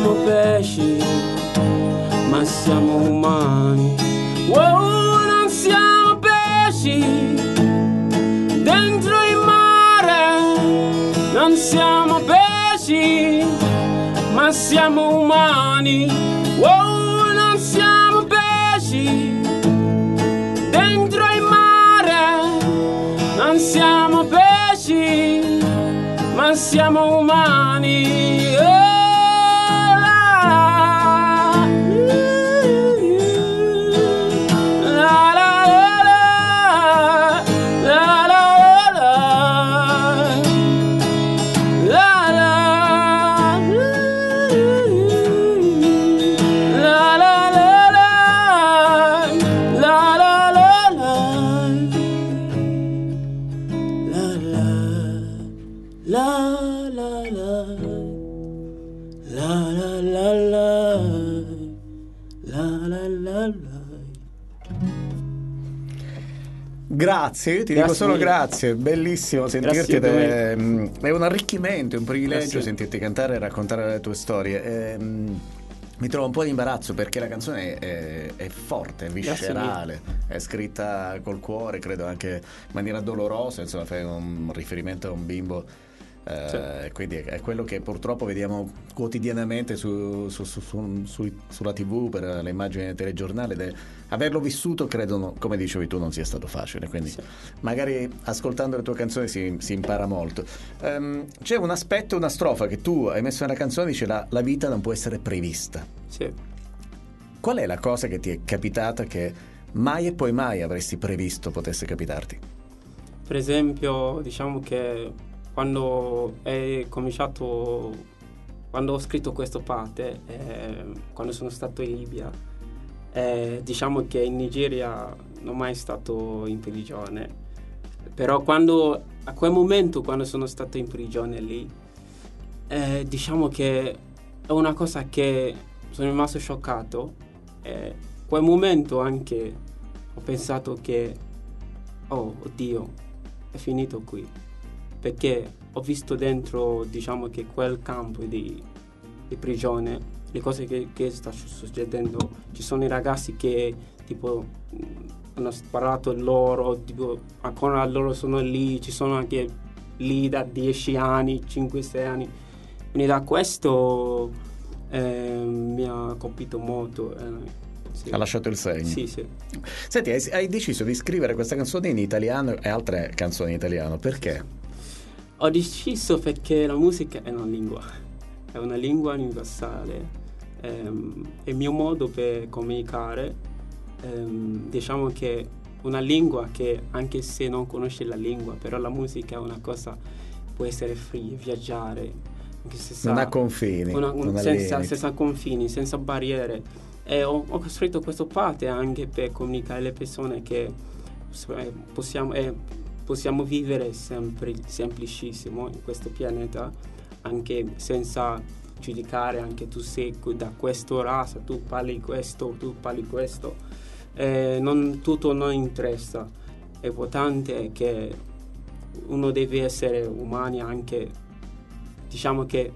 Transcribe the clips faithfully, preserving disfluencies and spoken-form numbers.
siamo pesci, ma siamo umani. Wow, non siamo pesci dentro il mare, non siamo pesci, ma siamo umani. Wow, non siamo pesci dentro il mare, non siamo pesci, ma siamo umani. Oh, la, la, la, la, la, la, la, la, la, Grazie, io ti Grazie dico solo mille. grazie, bellissimo sentirti, Grazie ed è, è un arricchimento, è un privilegio Grazie. sentirti cantare e raccontare le tue storie. Ehm, mi trovo un po' di imbarazzo perché la canzone è, è forte, è viscerale, è scritta col cuore, credo anche in maniera dolorosa, insomma fai un riferimento a un bimbo. Eh, Sì. Quindi è, è quello che purtroppo vediamo quotidianamente su, su, su, su- su- sulla tivù, per le immagini del telegiornale, ed è- averlo vissuto credo, no- come dicevi tu, non sia stato facile, quindi Sì. magari ascoltando le tue canzoni si, si impara molto. Ehm, c'è un aspetto, una strofa che tu hai messo nella canzone, dice la, la vita non può essere prevista. Sì. Qual è la cosa che ti è capitata che mai e poi mai avresti previsto potesse capitarti? Per esempio, diciamo che quando è cominciato, quando ho scritto questa parte, eh, quando sono stato in Libia, eh, diciamo che in Nigeria non mai stato in prigione, però quando, a quel momento, quando sono stato in prigione lì, eh, diciamo che è una cosa che sono rimasto scioccato. Eh, quel momento anche ho pensato che, oh, oddio, è finito qui. Perché ho visto dentro, diciamo che quel campo di, di prigione, le cose che, che sta succedendo. Ci sono i ragazzi che tipo hanno sparato loro, tipo ancora loro sono lì, ci sono anche lì da dieci anni, cinque sei anni. Quindi da questo eh, mi ha colpito molto. Eh, sì. Ha lasciato il segno. Sì, sì. Senti, hai, hai deciso di scrivere questa canzone in italiano e altre canzoni in italiano, perché? Ho deciso perché la musica è una lingua, è una lingua universale, ehm, è il mio modo per comunicare. Ehm, diciamo che una lingua che anche se non conosci la lingua, però la musica è una cosa, può essere free, viaggiare, anche se sa, Non ha confini, una- un- non ha senza, limiti. senza confini, senza barriere. E ho, ho costruito questa parte anche per comunicare alle persone che eh, possiamo... eh, possiamo vivere sempre semplicissimo in questo pianeta, anche senza giudicare, anche tu sei da questa razza, tu parli questo, tu parli questo, eh, non, tutto non interessa. È importante che uno deve essere umani, anche diciamo che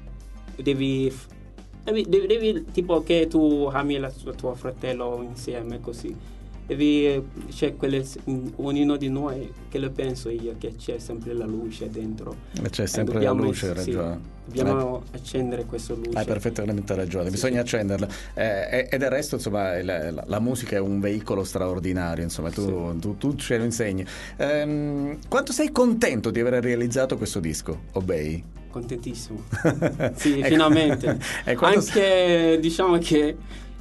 devi, devi, devi, devi tipo che tu ami la, il tuo fratello insieme così. Devi, c'è quelle, ognuno di noi, che lo penso io, che c'è sempre la luce dentro. C'è sempre la dobbiamo- luce, hai sì, ragione. dobbiamo accendere questa luce. Hai perfettamente ragione, Sì, bisogna sì. accenderla. Eh, e del resto, insomma, la, la- la musica è un veicolo straordinario, insomma, tu, Sì. tu, tu ce lo insegni. Ehm, quanto sei contento di aver realizzato questo disco, Obey? Contentissimo. Sì, Ecco. finalmente. E quando Anche, diciamo che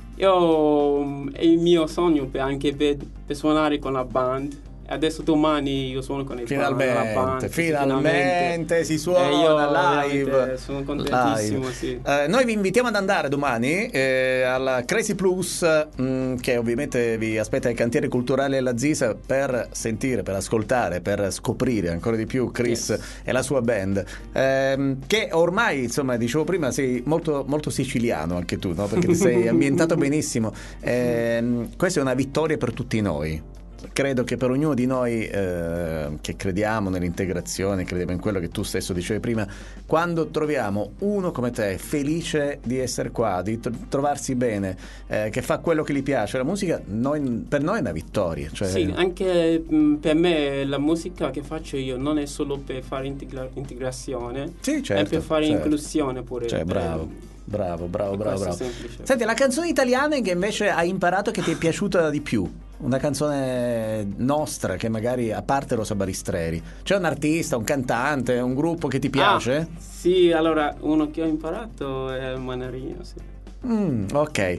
io è il mio sogno per, anche per, per suonare con la band. Adesso domani io suono con il Finalmente, con la band. Sì, finalmente si suona E io live. veramente sono contentissimo, Live. sì. Eh, noi vi invitiamo ad andare domani eh, alla Crazy Plus, mh, che ovviamente vi aspetta ai cantieri culturali della Zisa, per sentire, per ascoltare, per scoprire ancora di più Chris Yes. e la sua band. Ehm, che ormai, insomma, dicevo prima, sei molto, molto siciliano anche tu, no? Perché ti sei ambientato benissimo. Ehm, questa è una vittoria per tutti noi. credo che per ognuno di noi eh, che crediamo nell'integrazione, crediamo in quello che tu stesso dicevi prima, quando troviamo uno come te felice di essere qua, di tro- trovarsi bene, eh, che fa quello che gli piace, la musica noi, per noi è una vittoria, cioè... Sì, anche mh, per me la musica che faccio io non è solo per fare integra- integrazione, sì, certo, è per fare certo. inclusione pure. Cioè, bravo. Eh, Bravo, bravo, bravo, bravo. Semplice. Senti, la canzone italiana che invece hai imparato che ti è piaciuta di più, una canzone nostra che magari, a parte Rosa Baristreri, c'è un artista, un cantante, un gruppo che ti piace? Ah, sì, allora uno che ho imparato è Manarino, sì. Mm, ok, e,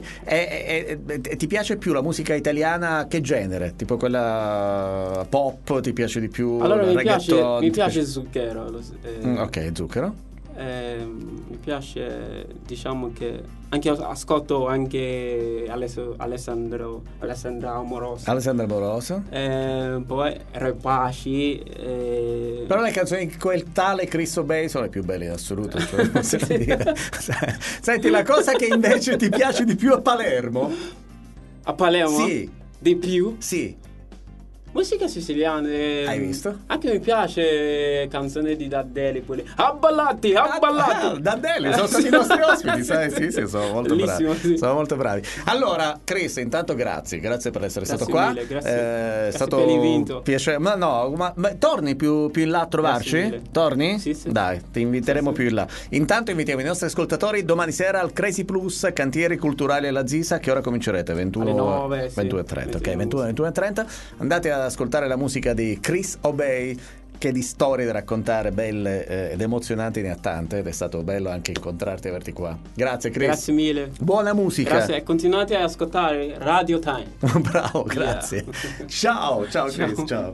e, e, e ti piace più la musica italiana? Che genere? Tipo quella pop, ti piace di più? Allora mi piace, reggaeton? mi Ti piace Zucchero. Lo, eh, Mm, ok, Zucchero. Eh, mi piace, diciamo che anche ascolto anche Aless- Alessandro Alessandra Amoroso, Alessandra Amoroso. eh, poi Repaci, eh... Però le canzoni di quel tale Cristo Bay sono le più belle in assoluto, cioè, possiamo dire. Senti, la cosa che invece ti piace di più a Palermo? A Palermo? Sì. Di più? Sì. Musica siciliana. eh, Hai visto? Anche mi piace canzoni di Daddeli pure. Abballati, abballati. Ah, Daddeli, sono stati i nostri ospiti, sai? Sì, sì, sono molto Bellissimo, bravi. sì. Sono molto bravi. Allora, Chris, intanto grazie, grazie per essere Grazie stato qua. mille, grazie. Eh, Grazie è stato per l'invito. piacere. Ma no, ma, ma torni più, più in là a trovarci? Grazie mille. Torni? Sì, sì. Dai, ti inviteremo Sì, sì. più in là. Intanto invitiamo i nostri ascoltatori domani sera al Crazy Plus Cantieri Culturali alla Zisa. Che ora comincerete? ventuno Alle nove, sì. ventuno e trenta, ok, Vediamo. ventuno, ventuno e trenta. Andate ad ascoltare la musica di Chris Obey, che di storie da raccontare belle eh, ed emozionanti ne ha tante, ed è stato bello anche incontrarti e averti qua. Grazie Chris. Grazie mille. Buona musica. Grazie, continuate ad ascoltare Radio Time. Bravo, grazie. Yeah. Ciao, ciao Chris, Ciao. ciao.